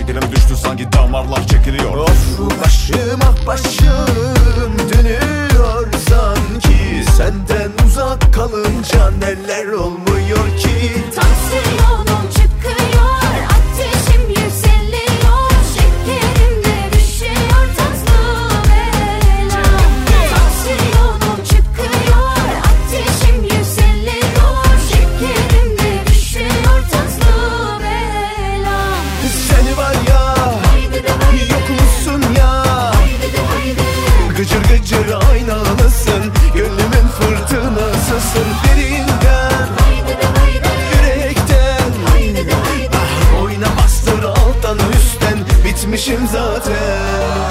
Şekerim düştü sanki damarlar çekiliyor. Of başım ah başım dönüyor sanki. Senden uzak kalınca neler olmuyor ki. Tansiyonum çıkıyor, ateşim yükseliyor, şekerimde düşüyor tatlı bela. Tansiyonum çıkıyor, ateşim yükseliyor, şekerimde düşüyor tatlı bela. Seni var ya, yok musun ya, gıcır gıcır aynalısın, gönlümün fırtınasısın. Derinden, yürekten, ah, oyna bastır alttan üstten, bitmişim zaten.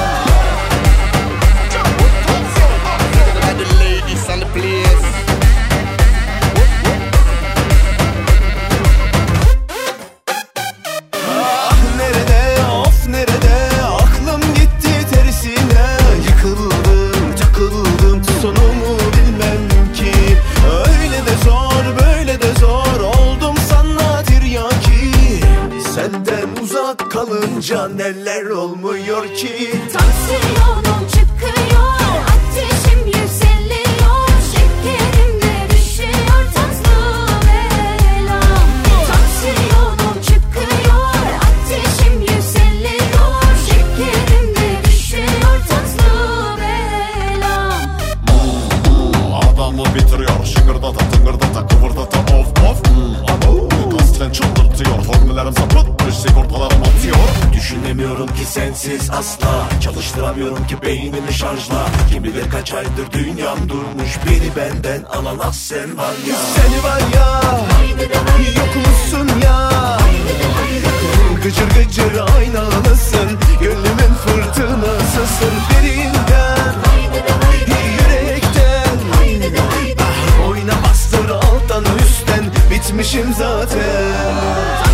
Sonumu bilmem ki. Öyle de zor, böyle de zor, oldum sana tiryaki. Senden uzak kalınca neler olmuyor ki. Tansiyonum çıkıyor, ateşim yükseliyor, şekerimde düşüyor tatlı bela. Tansiyonum çıkıyor, ateşim yükseliyor, şekerimde düşüyor tatlı bela. Adamı bitiriyor, şıngırdata tıngırdata kıvırdata of of. Kasten çıldırtıyor, formüllerim sapıtmış, sigortalarım atıyor. Düşünemiyorum ki sensiz asla, çalıştıramıyorum ki beynimi şarjla. Kim bilir kaç aydır dünyam durmuş, beni benden alan az sen var ya. Seni var ya, yok musun ya, gıcır gıcır aynalısın, gönlümün fırtınasısın. Derinden, yürekten, ah, oyna bastır alttan üstten, bitmişim zaten.